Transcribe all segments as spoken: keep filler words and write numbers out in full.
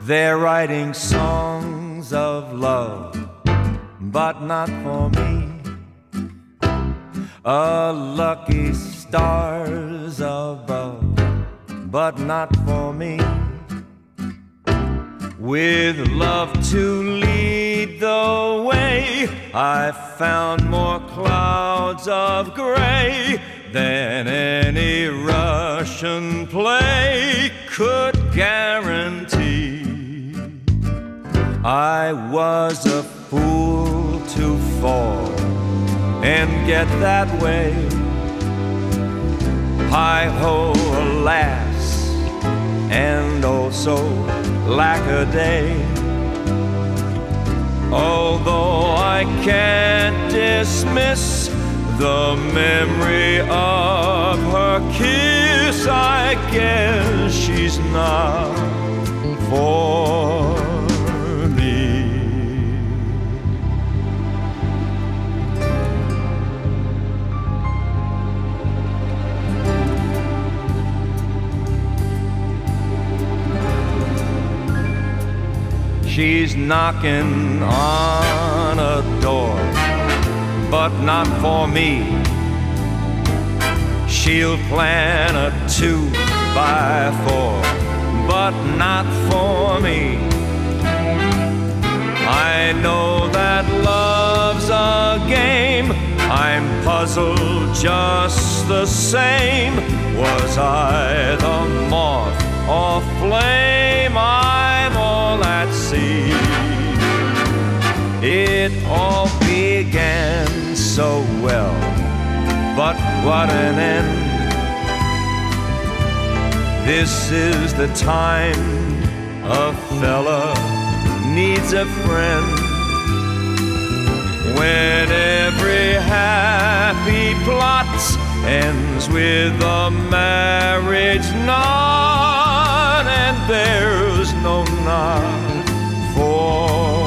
They're writing songs of love, but not for me. A lucky stars above, but not for me. With love to lead the way, I found more clouds of gray than any Russian play could guarantee. I was a fool to fall and get that way. Hi-ho, alas, and also lack a day. Although I can't dismiss the memory of her kiss, I guess she's not for me. She's knocking on a door, but not for me. She'll plan a two by four, but not for me. I know that love's a game. I'm puzzled just the same. Was I the moth or flame? I'm all at sea. It all began so well, but what an end. This is the time a fella needs a friend. When every happy plot ends with a marriage knot, and there's no knot for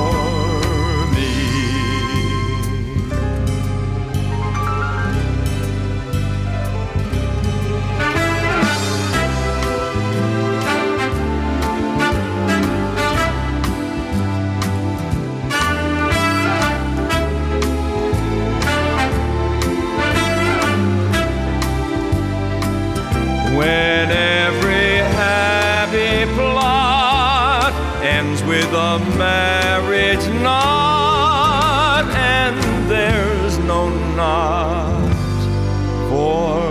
when every happy plot ends with a marriage knot, and there's no knot for